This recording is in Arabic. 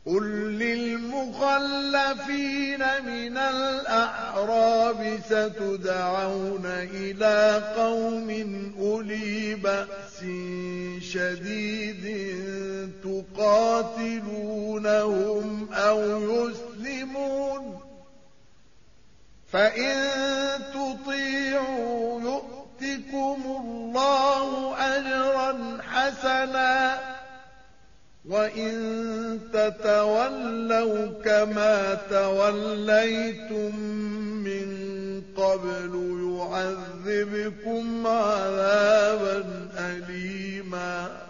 قل للمخلفين من الأعراب ستدعون إلى قوم أولي بأس شديد تقاتلونهم أو يسلمون، فإن تطيعوا يؤتكم الله أجرا حسنا، وإن تتولوا كما توليتم من قبل يعذبكم عذابا أليما.